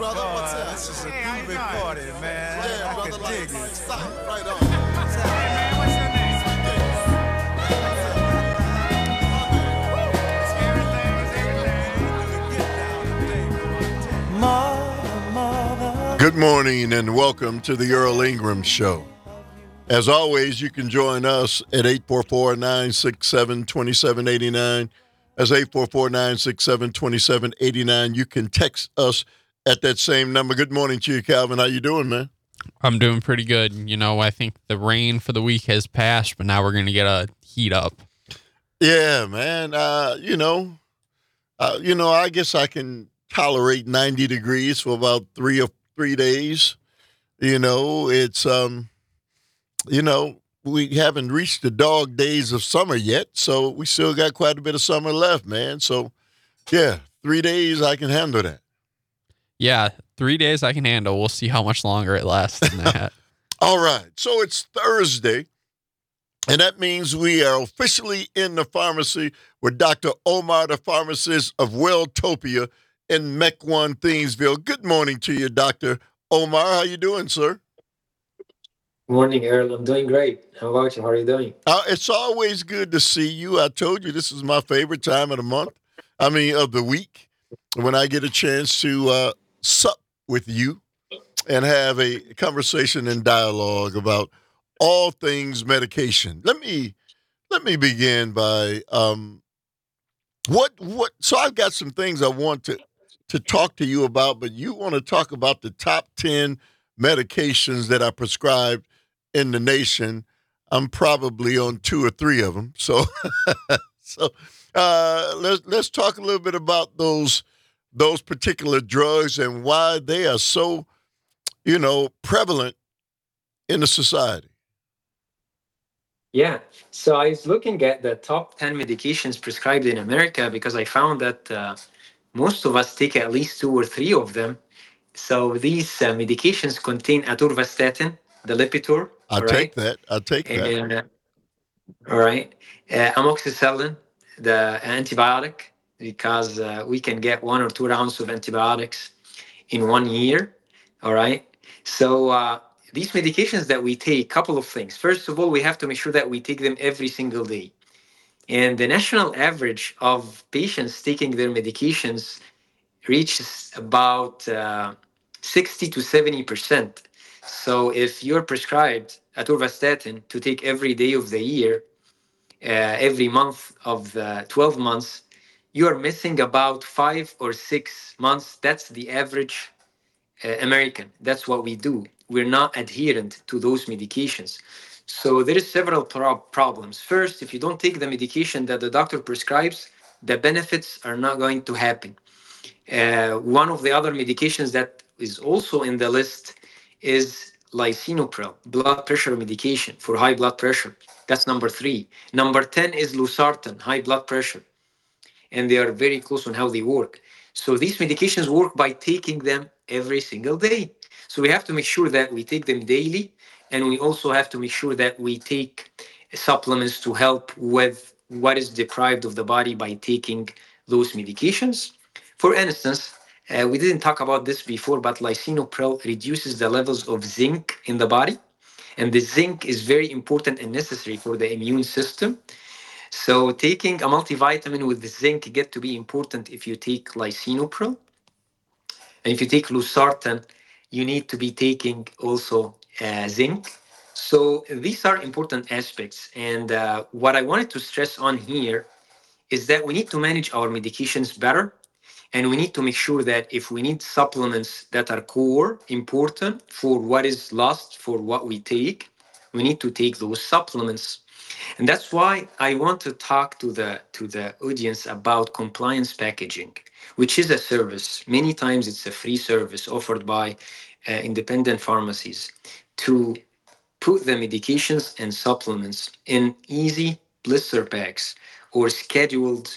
brother. What's up? This is a groovy party, man. Yeah, I brother. can Like, dig it. stop. Right on. Hey, man, what's your name? Good morning and welcome to the Earl Ingram Show. As always, you can join us at 844-967-2789. That's 844-967-2789. You can text us at that same number. Good morning to you, Calvin. How you doing, man? I'm doing pretty good. You know, I think the rain for the week has passed, but now we're going to get a heat up. Yeah, man. I guess I can tolerate 90 degrees for about 3 days. It's we haven't reached the dog days of summer yet, so we still got quite a bit of summer left, man. So, yeah, 3 days I can handle that. Yeah, 3 days I can handle. We'll see how much longer it lasts than that. All right, so it's Thursday, and that means we are officially in the pharmacy with Dr. Omar, the pharmacist of Welltopia in Mequon, Thiensville. Good morning to you, Dr. Omar. How you doing, sir? Morning, Earl. I'm doing great. How about you? How are you doing? It's always good to see you. I told you this is my favorite time of the week, when I get a chance to sup with you and have a conversation and dialogue about all things medication. Let me begin by so I've got some things I want to talk to you about, but you want to talk about the top 10 medications that are prescribed in the nation. I'm probably on 2 or 3 of them. So let's talk a little bit about those particular drugs and why they are so, prevalent in the society. Yeah. So I was looking at the top 10 medications prescribed in America because I found that most of us take at least 2 or 3 of them. So these medications contain atorvastatin, the Lipitor. I'll take that. And, all right. Amoxicillin, the antibiotic, because we can get 1 or 2 rounds of antibiotics in 1 year. All right. So these medications that we take, couple of things. First of all, we have to make sure that we take them every single day. And the national average of patients taking their medications reaches about 60 to 70%. So if you're prescribed atorvastatin to take every day of the year, every month of the 12 months, you are missing about 5 or 6 months. That's the average American. That's what we do. We're not adherent to those medications. So there is several problems. First, if you don't take the medication that the doctor prescribes, the benefits are not going to happen. One of the other medications that is also in the list is lisinopril, blood pressure medication for high blood pressure. That's number 3. Number 10 is losartan, high blood pressure. And they are very close on how they work. So these medications work by taking them every single day. So we have to make sure that we take them daily, and we also have to make sure that we take supplements to help with what is deprived of the body by taking those medications. For instance, we didn't talk about this before, but lisinopril reduces the levels of zinc in the body. And the zinc is very important and necessary for the immune system. So taking a multivitamin with the zinc get to be important if you take lisinopril. And if you take losartan, you need to be taking also zinc. So these are important aspects. And what I wanted to stress on here is that we need to manage our medications better. And we need to make sure that if we need supplements that are core, important for what is lost, for what we take, we need to take those supplements. And that's why I want to talk to the audience about compliance packaging, which is a service. Many times it's a free service offered by independent pharmacies to put the medications and supplements in easy blister packs or scheduled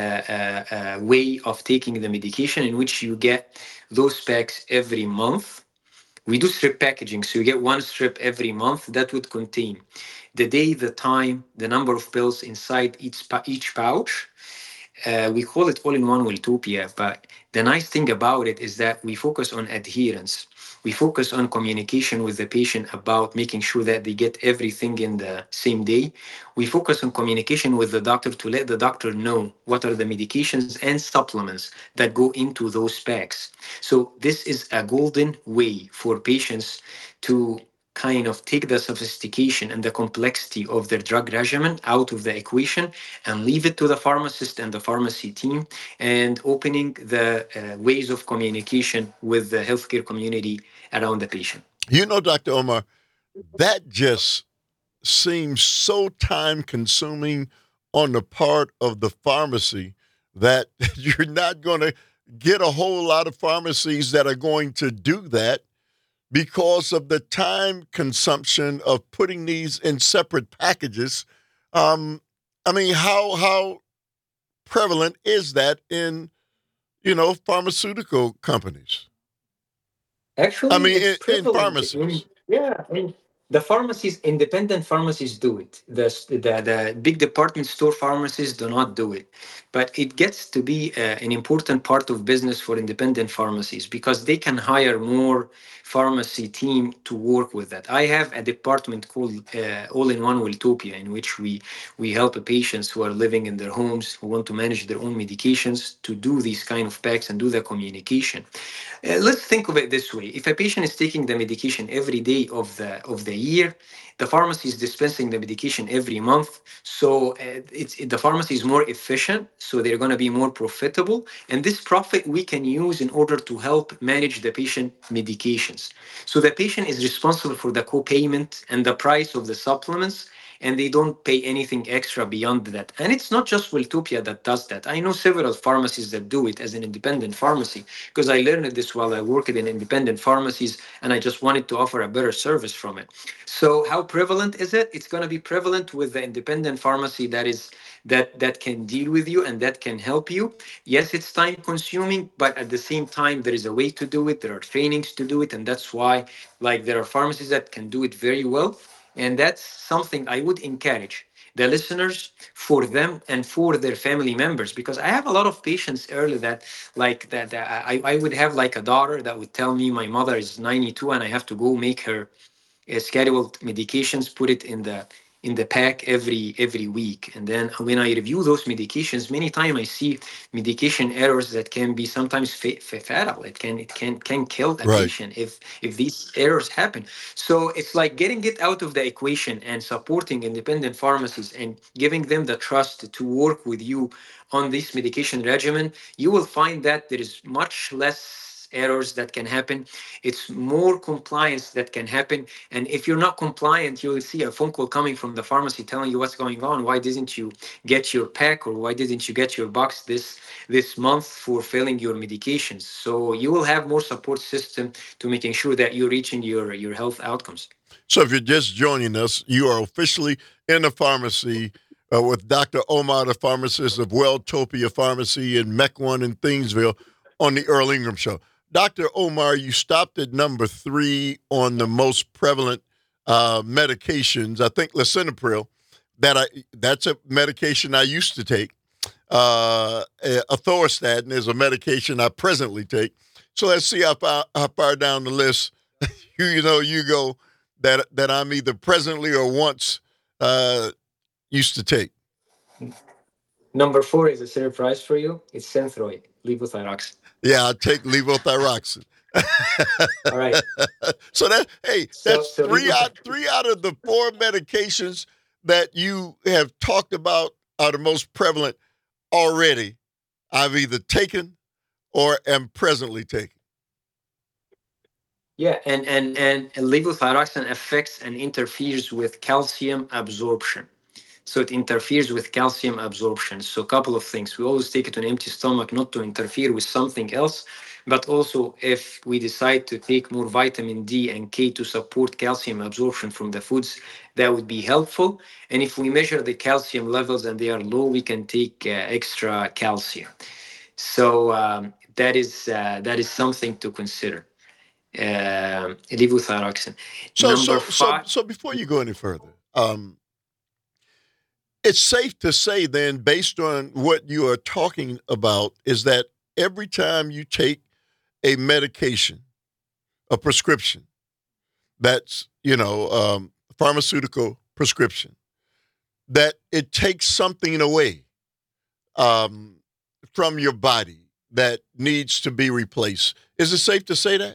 way of taking the medication, in which you get those packs every month. We do strip packaging, so you get 1 strip every month that would contain the day, the time, the number of pills inside each pouch, We call it all-in-one Welltopia, but the nice thing about it is that we focus on adherence. We focus on communication with the patient about making sure that they get everything in the same day. We focus on communication with the doctor to let the doctor know what are the medications and supplements that go into those packs. So this is a golden way for patients to kind of take the sophistication and the complexity of their drug regimen out of the equation and leave it to the pharmacist and the pharmacy team, and opening the ways of communication with the healthcare community around the patient. You know, Dr. Omar, that just seems so time consuming on the part of the pharmacy that you're not going to get a whole lot of pharmacies that are going to do that because of the time consumption of putting these in separate packages. I mean, how prevalent is that in, pharmaceutical companies? Actually, I mean, it's in prevalent. pharmacies. Yeah, and the pharmacies, independent pharmacies do it. The big department store pharmacies do not do it. But it gets to be an important part of business for independent pharmacies because they can hire more pharmacy team to work with that. I have a department called All-in-One Welltopia, in which we help patients who are living in their homes, who want to manage their own medications, to do these kind of packs and do the communication. Let's think of it this way: if a patient is taking the medication every day of the year, the pharmacy is dispensing the medication every month. So the pharmacy is more efficient, so they're going to be more profitable, and this profit we can use in order to help manage the patient medications. So the patient is responsible for the co-payment and the price of the supplements, and they don't pay anything extra beyond that. And it's not just Welltopia that does that. I know several pharmacies that do it as an independent pharmacy, because I learned this while I worked in independent pharmacies, and I just wanted to offer a better service from it. So how prevalent is it? It's going to be prevalent with the independent pharmacy that can deal with you and that can help you. Yes, it's time consuming, but at the same time, there is a way to do it. There are trainings to do it, and that's why, like, there are pharmacies that can do it very well. And that's something I would encourage the listeners, for them and for their family members, because I have a lot of patients early that, like, that I would have like a daughter that would tell me my mother is 92 and I have to go make her scheduled medications, put it in the pack every week. And then when I review those medications, many times I see medication errors that can be sometimes fatal. It can kill a Right. patient if these errors happen. So it's like getting it out of the equation and supporting independent pharmacies and giving them the trust to work with you on this medication regimen. You will find that there is much less errors that can happen. It's more compliance that can happen. And if you're not compliant, you will see a phone call coming from the pharmacy telling you what's going on. Why didn't you get your pack, or why didn't you get your box this month for filling your medications? So you will have more support system to making sure that you're reaching your health outcomes. So if you're just joining us, you are officially in the pharmacy with Dr. Omar, the pharmacist of Welltopia Pharmacy in Mequon in Thingsville, on the Earl Ingram Show. Dr. Omar, you stopped at number 3 on the most prevalent medications. I think lisinopril. That's a medication I used to take. Athorstatin is a medication I presently take. So let's see how far down the list you go that I'm either presently or once used to take. Number 4 is a surprise for you. It's Synthroid, levothyroxine. Yeah, I take levothyroxine. All right. So that's So three out of the 4 medications that you have talked about are the most prevalent already. I've either taken or am presently taking. Yeah, and levothyroxine affects and interferes with calcium absorption. So it interferes with calcium absorption. So a couple of things. We always take it on an empty stomach, not to interfere with something else. But also, if we decide to take more vitamin D and K to support calcium absorption from the foods, that would be helpful. And if we measure the calcium levels and they are low, we can take extra calcium. So that is something to consider. Levothyroxine. So Number 5. before you go any further, it's safe to say then, based on what you are talking about, is that every time you take a medication, a prescription, that's, pharmaceutical prescription, that it takes something away from your body that needs to be replaced. Is it safe to say that?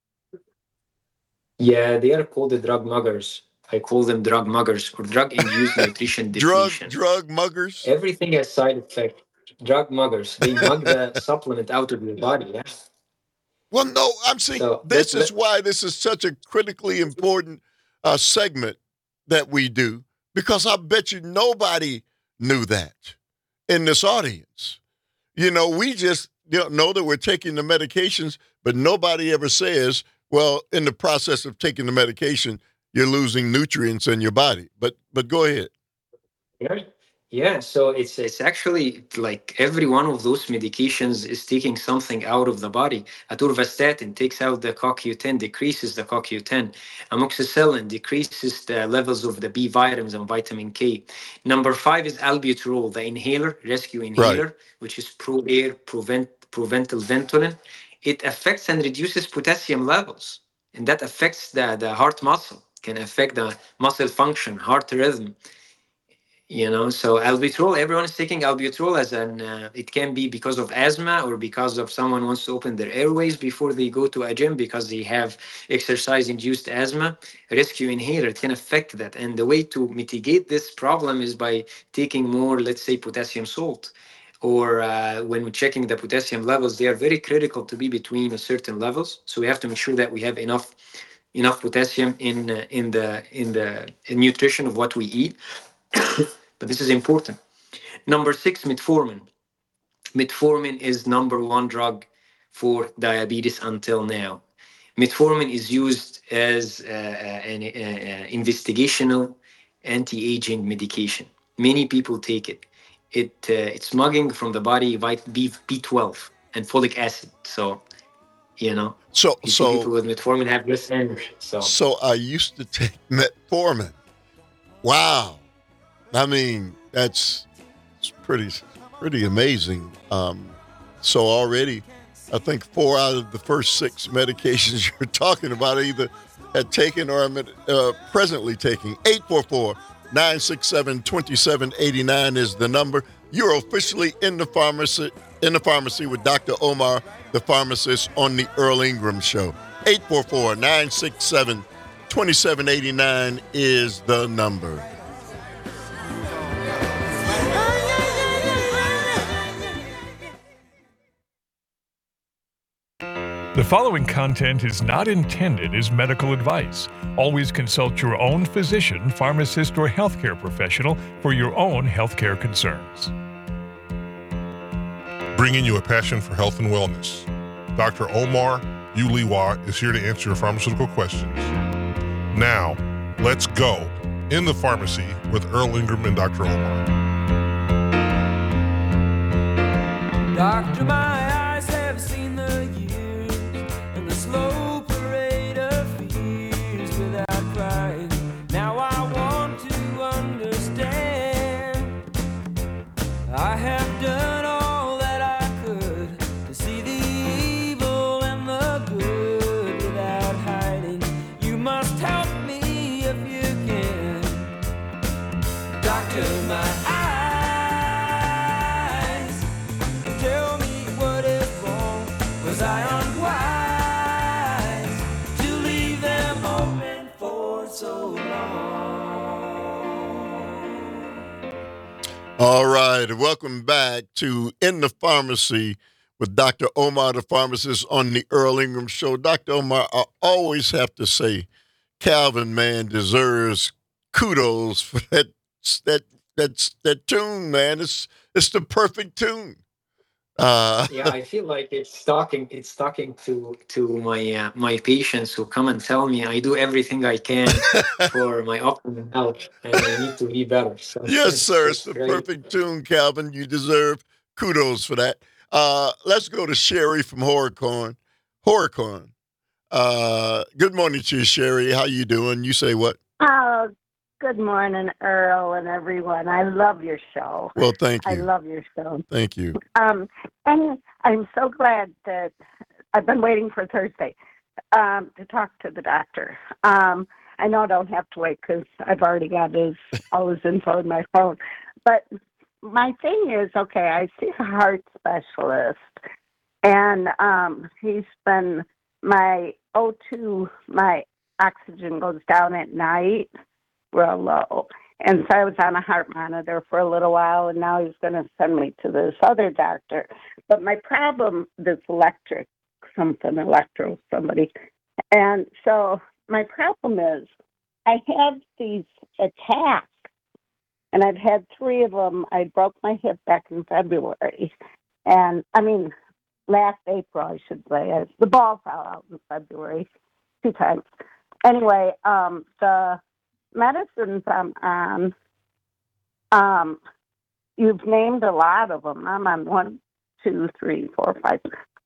Yeah, they are called the drug muggers. I call them drug muggers or drug-induced nutrition depletion. Drug muggers? Everything has side effect. Drug muggers. They mug the supplement out of your body. Yeah. Well, no, I'm saying So this is why this is such a critically important segment that we do, because I bet you nobody knew that in this audience. We just know that we're taking the medications, but nobody ever says, well, in the process of taking the medication, you're losing nutrients in your body. But go ahead. yeah. Yeah, so it's actually like every one of those medications is taking something out of the body. Atorvastatin takes out the CoQ10, decreases the CoQ10. Amoxicillin decreases the levels of the B vitamins and vitamin K. Number 5 is albuterol, the inhaler, rescue inhaler, Right. which is Pro-Air, Proventil Ventolin. It affects and reduces potassium levels, and that affects the heart muscle, can affect the muscle function, heart rhythm. So albuterol, everyone is taking albuterol as it can be because of asthma or because of someone wants to open their airways before they go to a gym because they have exercise induced asthma. Rescue inhaler, it can affect that. And the way to mitigate this problem is by taking more, let's say, potassium salt. Or when we're checking the potassium levels, they are very critical to be between a certain levels. So we have to make sure that we have enough potassium in nutrition of what we eat. But this is important. Number 6, metformin. Metformin is number 1 drug for diabetes until now. Metformin is used as an investigational anti-aging medication. Many people take it. It's smuggling from the body B12 and folic acid. So, people with metformin have less energy. So I used to take metformin. Wow. I mean, it's pretty amazing. So already, I think 4 out of the first 6 medications you're talking about either had taken or are presently taking. 844-967-2789 is the number. You're officially in the pharmacy with Dr. Omar, the pharmacist, on the Earl Ingram Show. 844-967-2789 is the number. The following content is not intended as medical advice. Always consult your own physician, pharmacist, or healthcare professional for your own healthcare concerns. Bringing you a passion for health and wellness. Dr. Omar Uliwa is here to answer your pharmaceutical questions. Now, let's go in the pharmacy with Earl Ingram and Dr. Omar. Doctor, my eyes have seen the years and the slow parade of fears without crying. Now I want to understand. I have done all that I could to see the evil and the good without hiding. You must help me if you can. Doctor, my eyes tell me what is wrong. Was I unwise to leave them open for so long? All right, welcome back to In the Pharmacy with Dr. Omar, the pharmacist, on the Earl Ingram Show. Dr. Omar, I always have to say, Calvin, man, deserves kudos for that tune, man. It's the perfect tune. Yeah, I feel like it's talking to my patients who come and tell me I do everything I can for my optimal health and I need to be better. So Yes, sir. It's the great. perfect tune, Calvin. You deserve kudos for that. Let's go to Sherry from Horicon. Good morning to you, Sherry. How you doing? You say what? Good morning, Earl and everyone. I love your show. Well, thank I you. love your show. Thank you. And I'm so glad that I've been waiting for Thursday to talk to the doctor. I know I don't have to wait because I've already got all his info in my phone. But my thing is, okay, I see a heart specialist, and he's been, my O2, my oxygen goes down at night real low. And so I was on a heart monitor for a little while, and now he's going to send me to this other doctor. But my problem, this somebody. And so my problem is I have these attacks, and I've had 3 of them. I broke my hip back in February. And, last April, I should say. The ball fell out in February 2 times. Anyway, the medicines I'm on, you've named a lot of them. I'm on 1, 2, 3, 4, 5,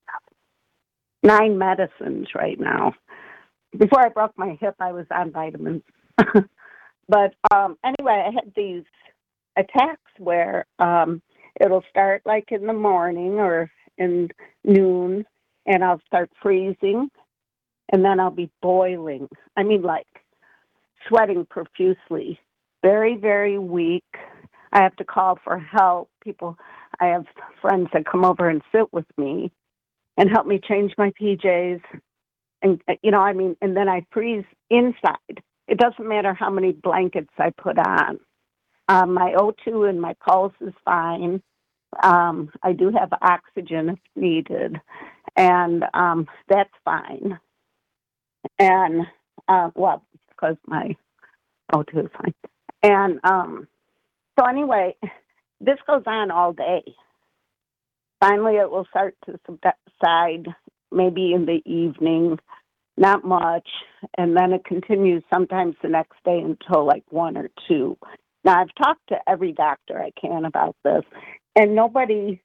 9 medicines right now. Before I broke my hip, I was on vitamins. But anyway, I had these attacks where it'll start like in the morning or in noon, and I'll start freezing, and then I'll be boiling. Like sweating profusely, very, very weak. I have to call for help. I have friends that come over and sit with me and help me change my PJs. And, and then I freeze inside. It doesn't matter how many blankets I put on. My O2 and my pulse is fine. I do have oxygen if needed, and that's fine. And, because my O2 is fine. And so anyway, this goes on all day. Finally, it will start to subside maybe in the evening, not much, and then it continues sometimes the next day until like 1 or 2. Now, I've talked to every doctor I can about this, and nobody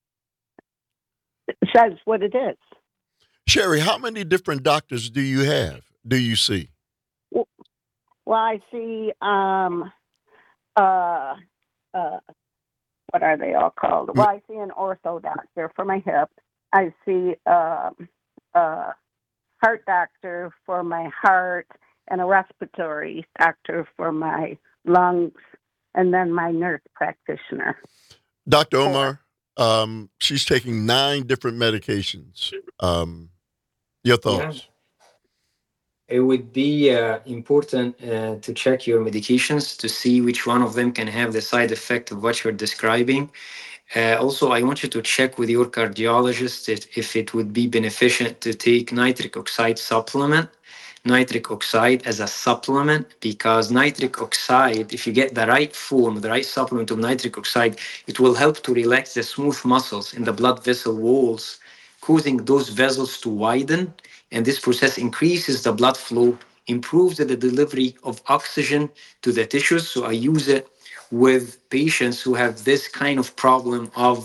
says what it is. Sherry, how many different doctors do you see? Well, I see, what are they all called? Well, I see an ortho doctor for my hip. I see a heart doctor for my heart, and a respiratory doctor for my lungs, and then my nurse practitioner. Dr. Omar, she's taking 9 different medications. Your thoughts? Yeah. It would be important to check your medications to see which one of them can have the side effect of what you're describing. Also, I want you to check with your cardiologist if it would be beneficial to take nitric oxide supplement. Nitric oxide as a supplement, because nitric oxide, if you get the right form, the right supplement of nitric oxide, it will help to relax the smooth muscles in the blood vessel walls, causing those vessels to widen. And this process increases the blood flow, improves the delivery of oxygen to the tissues. So I use it with patients who have this kind of problem of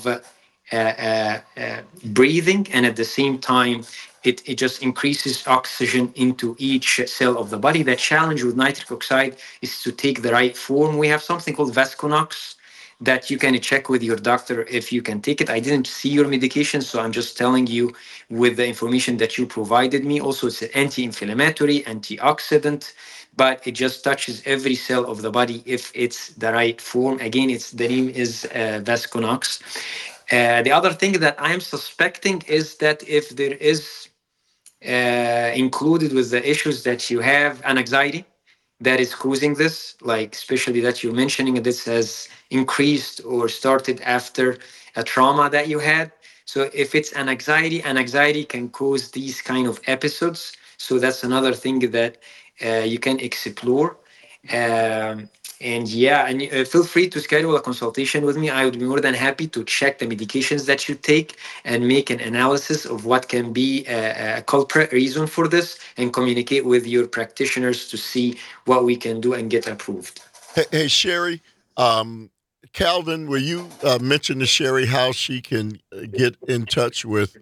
breathing, and at the same time, it just increases oxygen into each cell of the body. The challenge with nitric oxide is to take the right form. We have something called Vasconox that you can check with your doctor if you can take it. I didn't see your medication, so I'm just telling you with the information that you provided me. Also, it's an anti-inflammatory, antioxidant, but it just touches every cell of the body if it's the right form. Again, the name is Vasconox. The other thing that I'm suspecting is that if there is included with the issues that you have an anxiety that is causing this, like especially that you're mentioning this has increased or started after a trauma that you had. So if it's an anxiety can cause these kind of episodes. So that's another thing that you can explore. And feel free to schedule a consultation with me. I would be more than happy to check the medications that you take and make an analysis of what can be a culprit reason for this, and communicate with your practitioners to see what we can do and get approved. Hey Sherry, Calvin, will you mention to Sherry how she can get in touch with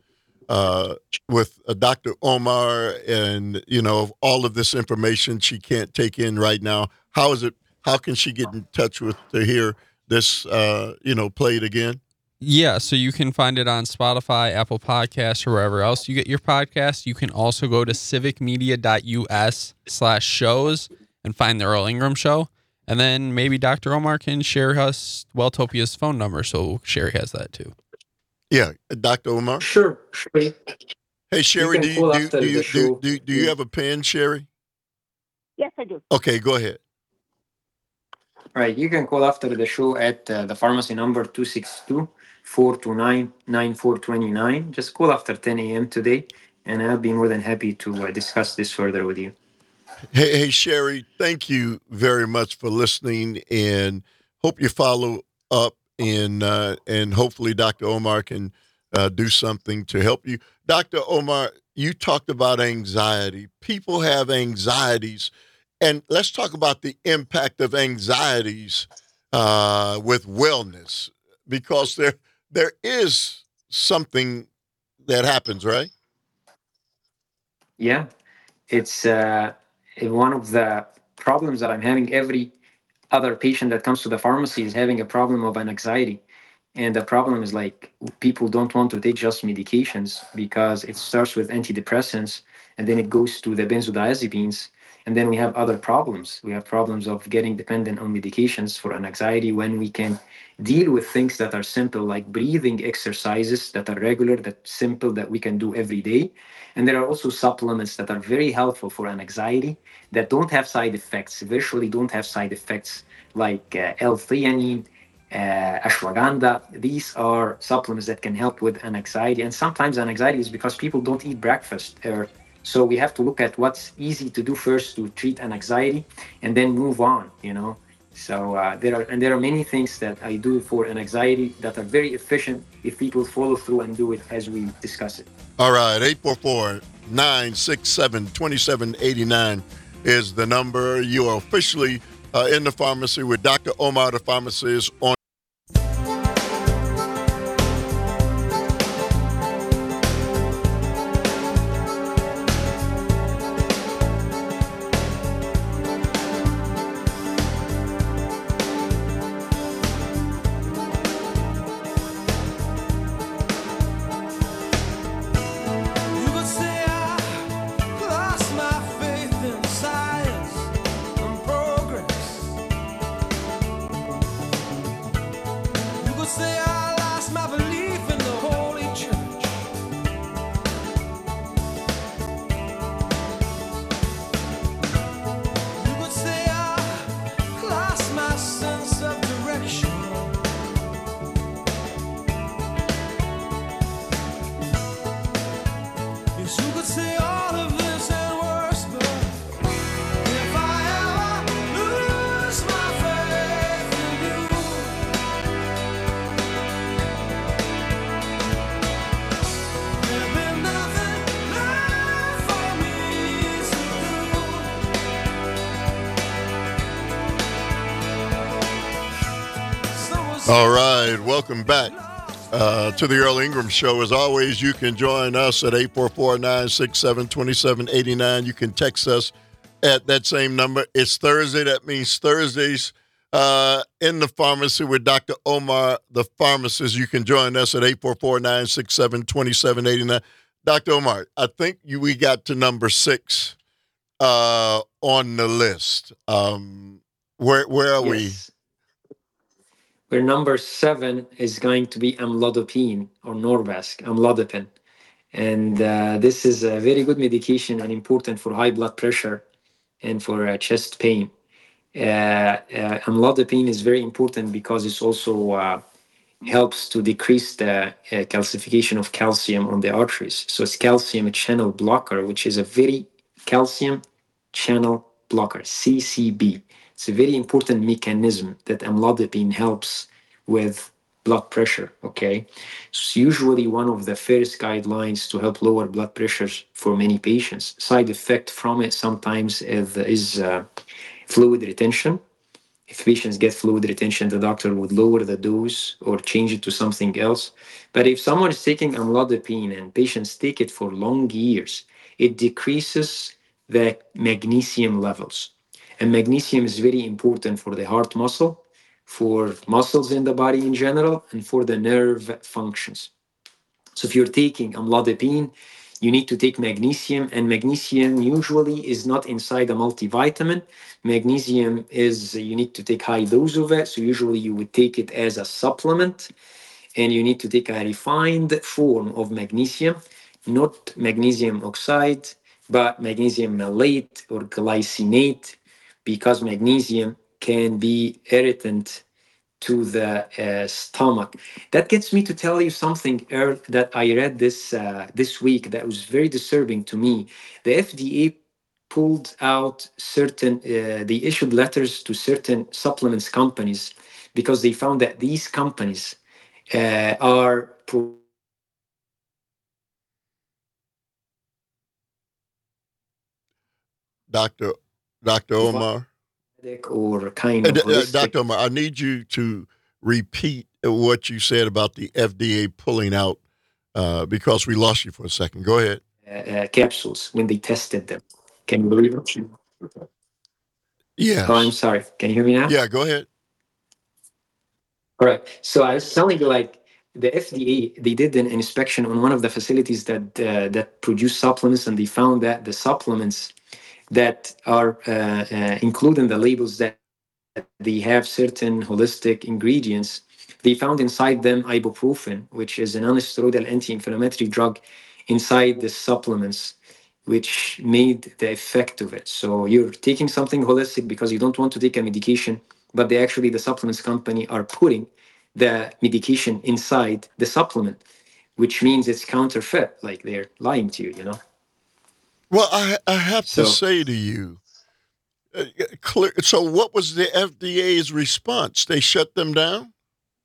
Dr. Omar, and all of this information she can't take in right now? How is it how can she get in touch with to hear this, played again? Yeah, so you can find it on Spotify, Apple Podcasts, or wherever else you get your podcasts. You can also go to civicmedia.us/shows and find the Earl Ingram Show. And then maybe Dr. Omar can share us Welltopia's phone number, so Sherry has that too. Yeah, Dr. Omar. Sure. Hey, Sherry, do you have a pen, Sherry? Yes, I do. Okay, go ahead. All right, you can call after the show at the pharmacy number 262-429-9429. Just call after 10 a.m. today, and I'll be more than happy to discuss this further with you. Hey, Sherry, thank you very much for listening, and hope you follow up, and hopefully Dr. Omar can do something to help you. Dr. Omar, you talked about anxiety. People have anxieties, and let's talk about the impact of anxieties with wellness, because there is something that happens, right? Yeah, it's one of the problems that I'm having. Every other patient that comes to the pharmacy is having a problem of an anxiety. And the problem is like people don't want to take just medications because it starts with antidepressants and then it goes to the benzodiazepines. And then we have other problems. We have problems of getting dependent on medications for an anxiety when we can deal with things that are simple, like breathing exercises that are regular, that simple, that we can do every day. And there are also supplements that are very helpful for an anxiety that don't have side effects, virtually don't have side effects, like L-theanine, ashwagandha. These are supplements that can help with an anxiety. And sometimes an anxiety is because people don't eat breakfast. So we have to look at what's easy to do first to treat an anxiety and then move on, So there are many things that I do for an anxiety that are very efficient if people follow through and do it as we discuss it. All right, 844-967-2789 is the number. You are officially in the pharmacy with Dr. Omar, the pharmacist, on. You could say I lost my faith in science and progress. You could say I lost my belief in the Holy Church. You could say I lost my sense of direction. Yes, you could say all of this and worse, but if I ever lose my faith in you, there'll be nothing left for me to do. All right, welcome back to the Earl Ingram Show. As always, you can join us at 844-967-2789. You can text us at that same number. It's Thursday. That means Thursdays in the pharmacy with Dr. Omar, the pharmacist. You can join us at 844-967-2789. Dr. Omar, I think we got to number 6 on the list. Where are we? Yes. Where number 7 is going to be amlodipine or Norvasc, amlodipine. And this is a very good medication and important for high blood pressure and for chest pain. Amlodipine is very important because it also helps to decrease the calcification of calcium on the arteries. So it's calcium channel blocker, which is a very calcium channel blocker, CCB. It's a very important mechanism that amlodipine helps with blood pressure, okay? So it's usually one of the first guidelines to help lower blood pressures for many patients. Side effect from it sometimes is fluid retention. If patients get fluid retention, the doctor would lower the dose or change it to something else. But if someone is taking amlodipine and patients take it for long years, it decreases the magnesium levels. And magnesium is very important for the heart muscle, for muscles in the body in general, and for the nerve functions. So if you're taking amlodipine, you need to take magnesium, and magnesium usually is not inside a multivitamin. Magnesium is, you need to take high dose of it. So usually you would take it as a supplement, and you need to take a refined form of magnesium, not magnesium oxide, but magnesium malate or glycinate, because magnesium can be irritant to the stomach. That gets me to tell you something, Earl, that I read this week that was very disturbing to me. The FDA pulled out certain, they issued letters to certain supplements companies because they found that these companies are Dr. Dr. Omar. or kind of holistic. Dr. Omar, I need you to repeat what you said about the FDA pulling out because we lost you for a second. Go ahead. Capsules when they tested them. Can you believe it? Yes. Oh, I'm sorry. Can you hear me now? Yeah, go ahead. All right. So I was telling you, like the FDA, they did an inspection on one of the facilities that produce supplements, and they found that the supplements that are included in the labels that they have certain holistic ingredients. They found inside them ibuprofen, which is a non-steroidal anti-inflammatory drug, inside the supplements, which made the effect of it. So you're taking something holistic because you don't want to take a medication, but they actually, the supplements company are putting the medication inside the supplement, which means it's counterfeit, like they're lying to you, you know? Well, I have to So say to you, clear. So, what was the FDA's response? They shut them down?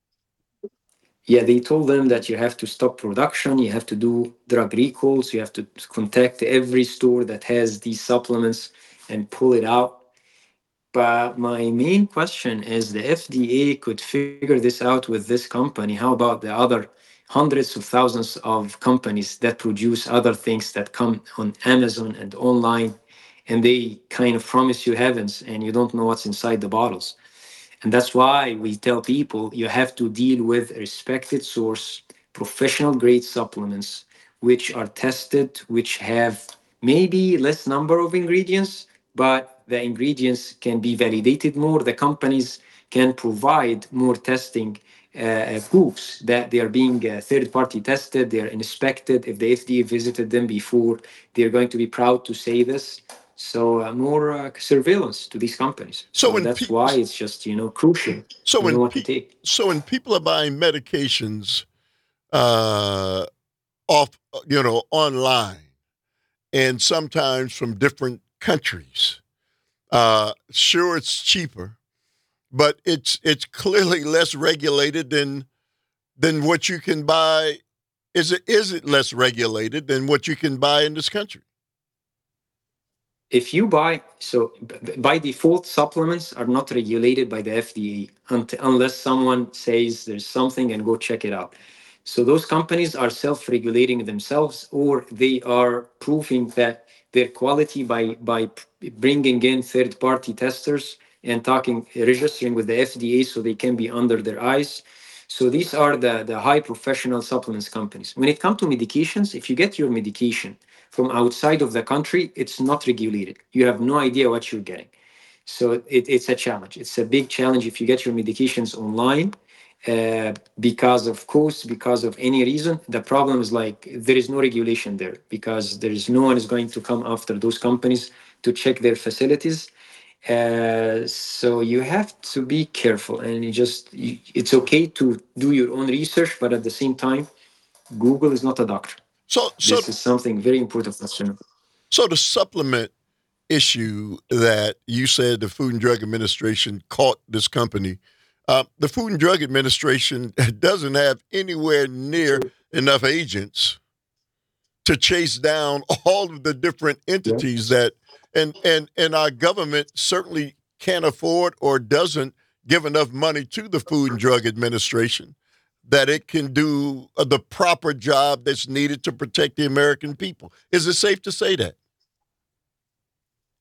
yeah, they told them that you have to stop production, you have to do drug recalls, you have to contact every store that has these supplements and pull it out. But my main question is the FDA could figure this out with this company. How about the other hundreds of thousands of companies that produce other things that come on Amazon and online, and they kind of promise you heavens and you don't know what's inside the bottles? And that's why we tell people you have to deal with a respected source, professional grade supplements, which are tested, which have maybe less number of ingredients, but the ingredients can be validated more. The companies can provide more testing proofs that they are being third party tested, they are inspected. If the FDA visited them before, they're going to be proud to say this. So more surveillance to these companies. So So when that's why it's just crucial so to know when what to take. so when people are buying medications uh, off, online, and sometimes from different countries, sure it's cheaper, but it's clearly less regulated than what you can buy. Is it less regulated than what you can buy in this country? If you buy, so by default, supplements are not regulated by the FDA unless someone says there's something and go check it out. So those companies are self-regulating themselves, or they are proving that their quality by bringing in third-party testers and registering with the FDA, so they can be under their eyes. So these are the high professional supplements companies. When it comes to medications, if you get your medication from outside of the country, it's not regulated. You have no idea what you're getting. So it's a challenge. It's a big challenge if you get your medications online, because of course, because of any reason. The problem is like there is no regulation there because there is no one is going to come after those companies to check their facilities. So you have to be careful, and it's okay to do your own research, but at the same time, Google is not a doctor. So This is something very important for us to know. so the supplement issue that you said the Food and Drug Administration caught this company. The Food and Drug Administration doesn't have anywhere near enough agents to chase down all of the different entities that, and our government certainly can't afford or doesn't give enough money to the Food and Drug Administration that it can do the proper job that's needed to protect the American people. Is it safe to say that?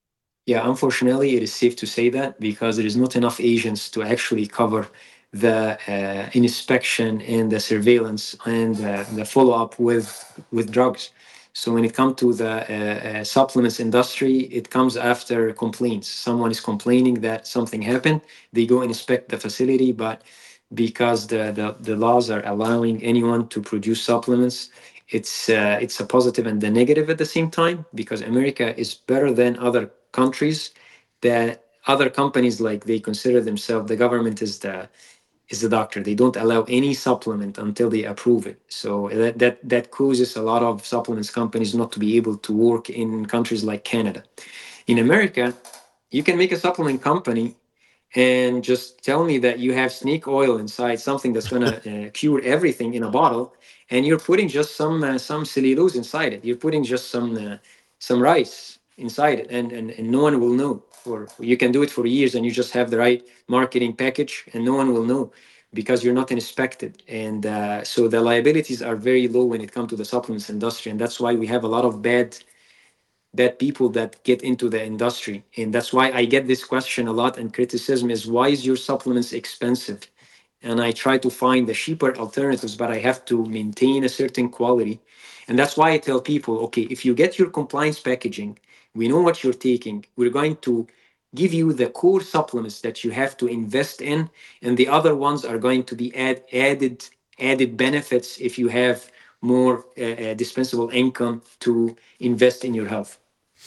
Yeah, unfortunately, it is safe to say that because there is not enough agents to actually cover the inspection and the surveillance and the follow up with drugs. So when it comes to the supplements industry, it comes after complaints. Someone is complaining that something happened. They go and inspect the facility, but because the laws are allowing anyone to produce supplements, it's a positive and the negative at the same time, because America is better than other countries that other companies, like, they consider themselves, the government is the doctor. They don't allow any supplement until they approve it. So that causes a lot of supplements companies not to be able to work in countries like Canada. In America, you can make a supplement company and just tell me that you have snake oil inside something that's going to cure everything in a bottle, and you're putting just some cellulose inside it. You're putting just some rice inside it, and no one will know. Or you can do it for years, and you just have the right marketing package, and no one will know because you're not inspected. And so the liabilities are very low when it comes to the supplements industry, and that's why we have a lot of bad people that get into the industry. And that's why I get this question a lot, and criticism is, why is your supplements expensive? And I try to find the cheaper alternatives, but I have to maintain a certain quality. And that's why I tell people, okay, if you get your compliance packaging, we know what you're taking, we're going to give you the core supplements that you have to invest in, and the other ones are going to be added benefits if you have more dispensable income to invest in your health.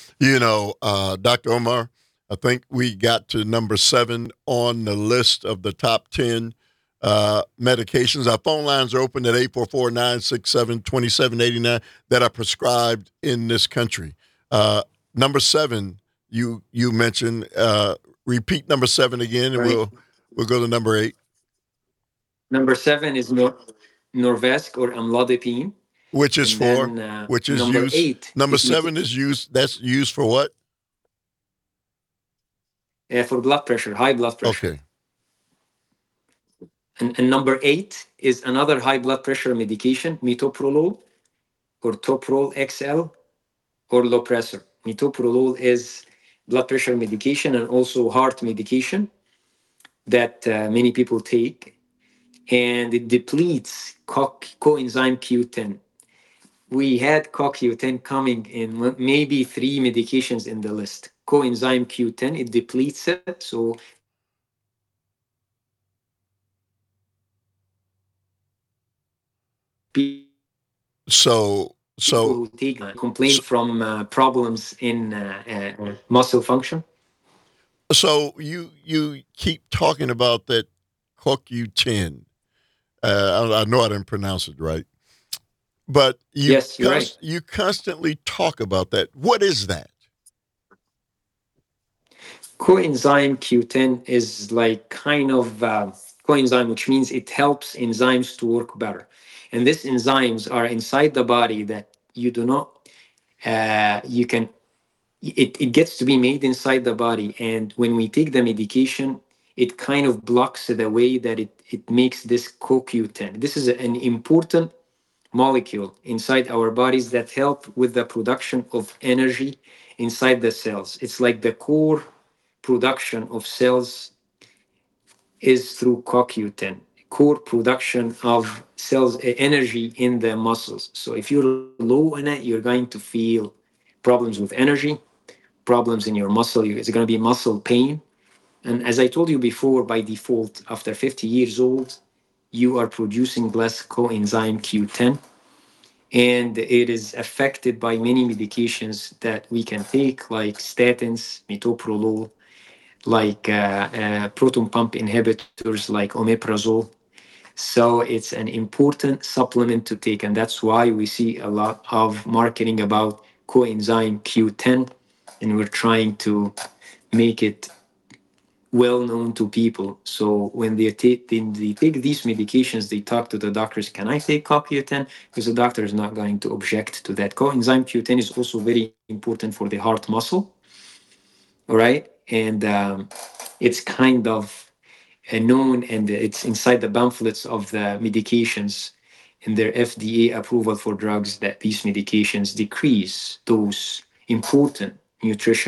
Dr. Omar, I think we got to number 7 on the list of the top 10 medications. Our phone lines are open at 844-967-2789 that are prescribed in this country. Number 7, you mentioned. Repeat number 7 again, and Right. we'll go to number 8. Number 7 is Norvasc or amlodipine. Which is And for then, which is number used. 8. Number 7 is used. That's used for what? For blood pressure, high blood pressure. Okay. And number 8 is another high blood pressure medication, metoprolol or Toprol XL or Lopressor. Metoprolol is blood pressure medication and also heart medication that many people take, and it depletes coenzyme Q10. We had CoQ10 coming in maybe 3 medications in the list. Coenzyme Q10, it depletes it. So So people who take complain from problems in muscle function. So you keep talking about that CoQ10. I know I didn't pronounce it right, but Yes, you're right. you constantly talk about that. What is that? Coenzyme Q10 is like kind of coenzyme, which means it helps enzymes to work better. And these enzymes are inside the body that you do not, you can, it gets to be made inside the body. And when we take the medication, it kind of blocks the way that it makes this CoQ10. This is an important molecule inside our bodies that help with the production of energy inside the cells. It's like the core production of cells is through CoQ10, core production of cells energy in the muscles. So if you're low in it, you're going to feel problems with energy, problems in your muscle. It's going to be muscle pain. And as I told you before, by default, after 50 years old, you are producing less coenzyme Q10. And it is affected by many medications that we can take, like statins, metoprolol, like proton pump inhibitors like omeprazole. So it's an important supplement to take, and that's why we see a lot of marketing about coenzyme Q10, and we're trying to make it well known to people. So when they take these medications, they talk to the doctors, can I take CoQ10? Because the doctor is not going to object to that. Coenzyme Q10 is also very important for the heart muscle. All right. And it's kind of known, and it's inside the pamphlets of the medications in their FDA approval for drugs, that these medications decrease those important nutrition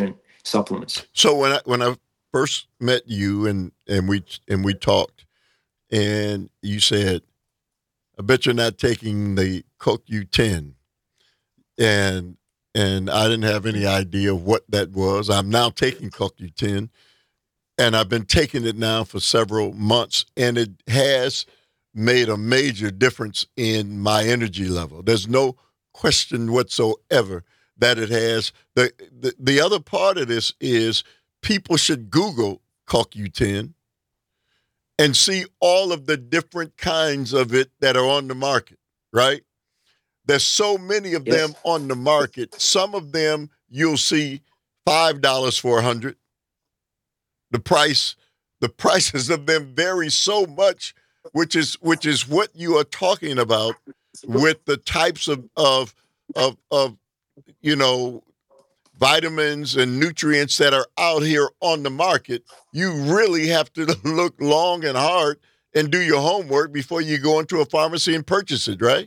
supplements. So when I first met you and we talked, and you said, "I bet you're not taking the CoQ10," and I didn't have any idea what that was. I'm now taking CoQ10, and I've been taking it now for several months, and it has made a major difference in my energy level. There's no question whatsoever that it has. The other part of this is people should Google CoQ10 and see all of the different kinds of it that are on the market, right? There's so many of them on the market. Some of them you'll see $5 for 100. The prices of them vary so much, which is what you are talking about with the types of vitamins and nutrients that are out here on the market. You really have to look long and hard and do your homework before you go into a pharmacy and purchase it, right?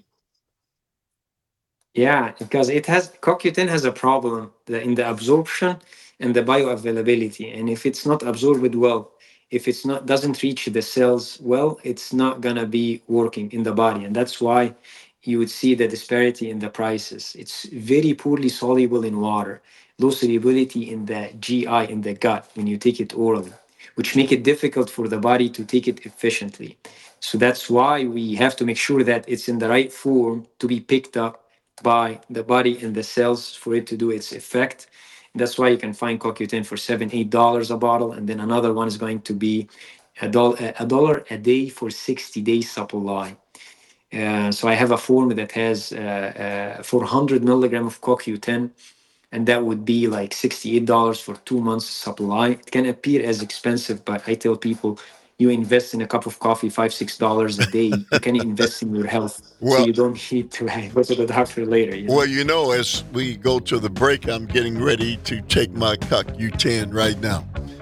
Yeah, because CoQ10 has a problem in the absorption and the bioavailability. And if it's not absorbed well, if it's not doesn't reach the cells well, it's not gonna be working in the body. And that's why you would see the disparity in the prices. It's very poorly soluble in water, low solubility in the GI, in the gut when you take it orally, which make it difficult for the body to take it efficiently. So that's why we have to make sure that it's in the right form to be picked up by the body and the cells for it to do its effect. That's why you can find CoQ10 for $7-8 a bottle, and then another one is going to be $1 a day for 60 days supply. So I have a form that has 400 milligram of CoQ10, and that would be like $68 for 2 months supply. It can appear as expensive, but I tell people, you invest in a cup of coffee, $5-6 a day. You can invest in your health, so you don't need to go to the doctor later. Well, as we go to the break, I'm getting ready to take my CoQ10 right now.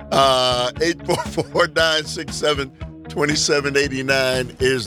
844-967-2789 is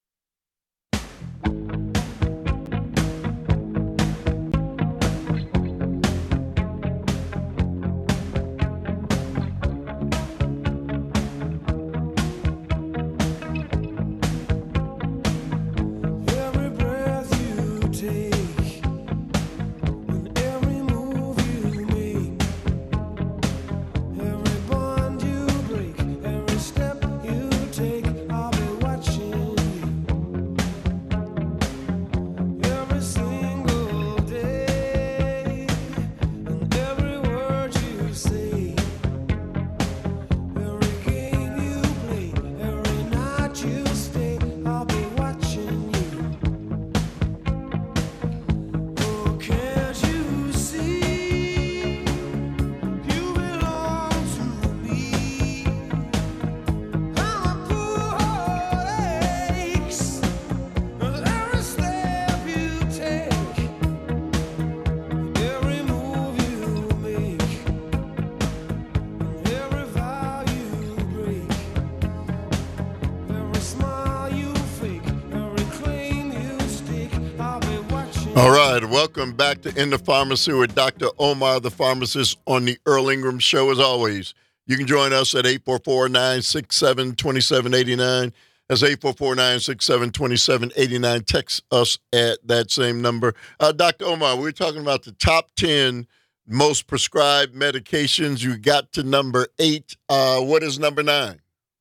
All right, welcome back to In the Pharmacy with Dr. Omar, the pharmacist, on the Earl Ingram Show. As always, you can join us at 844-967-2789. That's 844-967-2789. Text us at that same number. Dr. Omar, we're talking about the top 10 most prescribed medications. You got to number 8. What is number 9?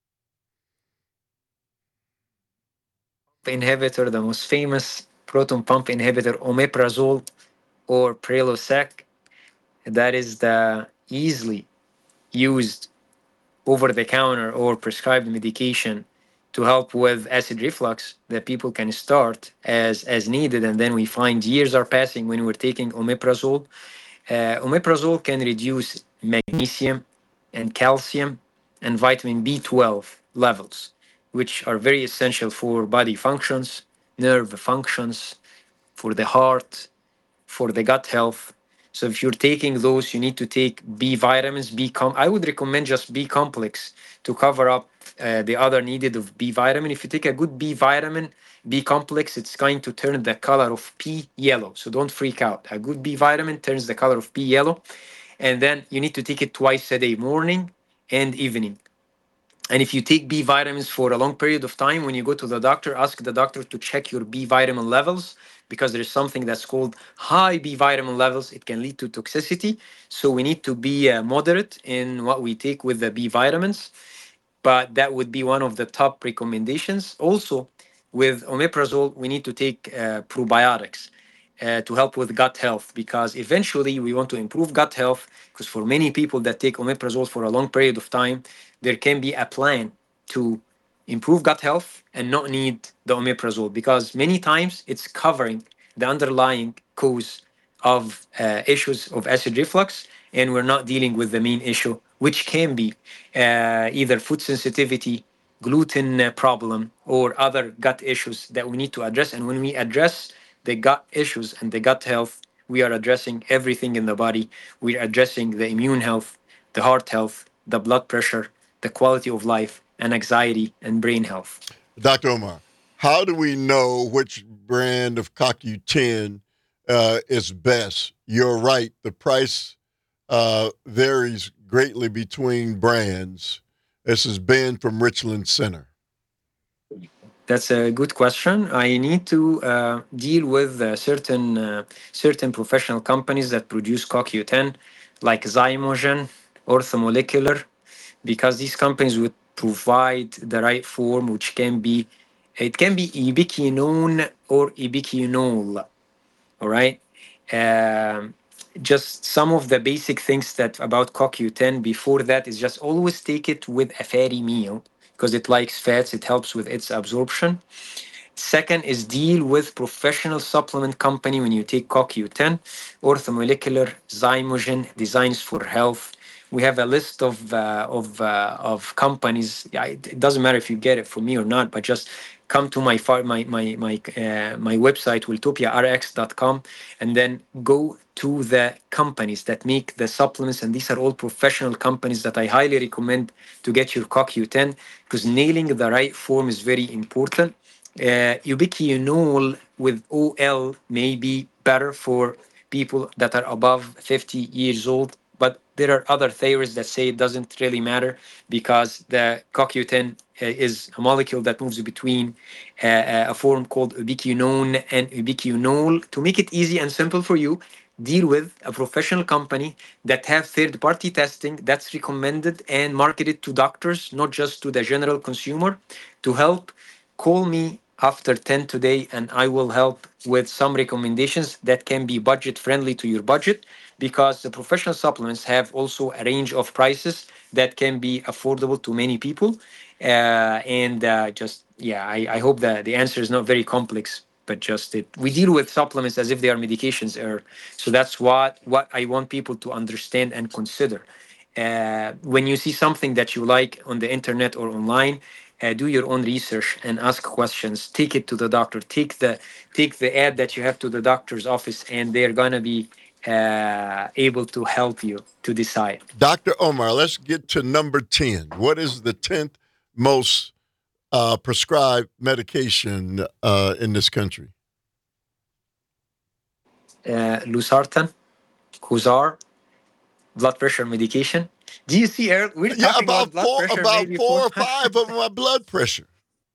Inhibitor, the most famous proton pump inhibitor, omeprazole or Prilosec. That is the easily used over-the-counter or prescribed medication to help with acid reflux that people can start as needed, and then we find years are passing when we're taking omeprazole. Omeprazole can reduce magnesium and calcium and vitamin B12 levels, which are very essential for body functions, nerve functions, for the heart, for the gut health. So if you're taking those, you need to take B vitamins. I would recommend just B complex to cover up the other needed of B vitamin. If you take a good B vitamin, B complex, it's going to turn the color of pea yellow. So don't freak out. A good B vitamin turns the color of pea yellow. And then you need to take it twice a day, morning and evening. And if you take B vitamins for a long period of time, when you go to the doctor, ask the doctor to check your B vitamin levels, because there is something that's called high B vitamin levels. It can lead to toxicity. So we need to be moderate in what we take with the B vitamins. But that would be one of the top recommendations. Also, with omeprazole, we need to take probiotics to help with gut health, because eventually we want to improve gut health. Because for many people that take omeprazole for a long period of time, there can be a plan to improve gut health and not need the omeprazole, because many times it's covering the underlying cause of issues of acid reflux, and we're not dealing with the main issue, which can be either food sensitivity, gluten problem, or other gut issues that we need to address. And when we address the gut issues and the gut health, we are addressing everything in the body. We're addressing the immune health, the heart health, the blood pressure, the quality of life, and anxiety and brain health. Dr. Omar, how do we know which brand of CoQ10 is best? You're right. The price varies greatly between brands. This is Ben from Richland Center. That's a good question. I need to deal with certain professional companies that produce CoQ10, like Zymogen, Orthomolecular, because these companies would provide the right form, which can be, it can be ubiquinone or ubiquinol. All right. Um, just some of the basic things that about CoQ10 before that is just always take it with a fatty meal, because it likes fats, it helps with its absorption. Second is deal with professional supplement company when you take CoQ10, Orthomolecular, Zymogen, Designs for Health. We have a list of companies. Yeah, it doesn't matter if you get it from me or not, but just come to my website, wiltopiarx.com, and then go to the companies that make the supplements. And these are all professional companies that I highly recommend to get your CoQ10, because nailing the right form is very important. Ubiquinol with OL may be better for people that are above 50 years old, but there are other theories that say it doesn't really matter, because the CoQ10 is a molecule that moves between a form called ubiquinone and ubiquinol. To make it easy and simple for you, deal with a professional company that have third-party testing that's recommended and marketed to doctors, not just to the general consumer. To help, call me after 10 today, and I will help with some recommendations that can be budget friendly to your budget, because the professional supplements have also a range of prices that can be affordable to many people. I hope that the answer is not very complex, but just it. We deal with supplements as if they are medications, so that's what I want people to understand and consider. When you see something that you like on the internet or online, do your own research and ask questions. Take it to the doctor. Take the ad that you have to the doctor's office, and they're gonna be able to help you to decide. Dr. Omar, let's get to number 10. What is the 10th most prescribed medication in this country? Losartan, Cusar, blood pressure medication. Do you see, Earl? We're talking about blood pressure. About four or five of my blood pressure.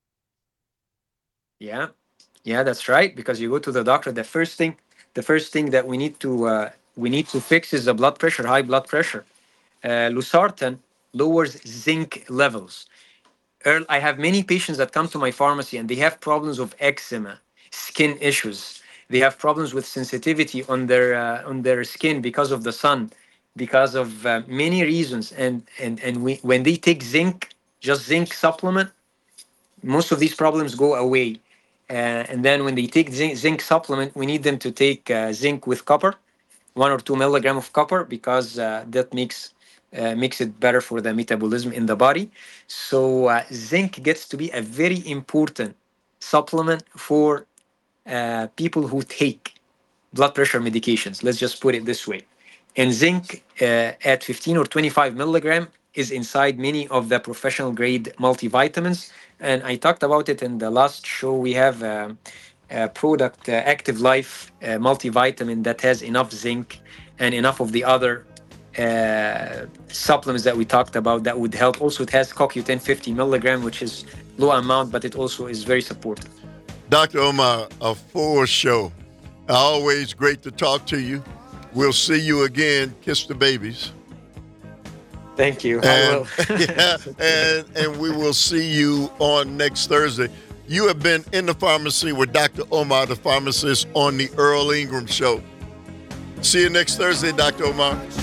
Yeah, that's right. Because you go to the doctor, the first thing that we need to fix is the blood pressure, high blood pressure. Losartan lowers zinc levels. Earl, I have many patients that come to my pharmacy and they have problems of eczema, skin issues. They have problems with sensitivity on their skin because of the sun, because of many reasons. And when they take zinc, just zinc supplement, most of these problems go away. And then when they take zinc supplement, we need them to take zinc with copper, 1 or 2 milligram of copper, because that makes it better for the metabolism in the body. So zinc gets to be a very important supplement for people who take blood pressure medications. Let's just put it this way. And zinc at 15 or 25 milligram is inside many of the professional grade multivitamins. And I talked about it in the last show. We have a product, Active Life multivitamin, that has enough zinc and enough of the other supplements that we talked about that would help. Also, it has CoQ10 50 milligram, which is low amount, but it also is very supportive. Dr. Omar, a full show. Always great to talk to you. We'll see you again. Kiss the babies. Thank you. I And, will. yeah, and we will see you on next Thursday. You have been in the pharmacy with Dr. Omar, the pharmacist, on the Earl Ingram Show. See you next Thursday, Dr. Omar.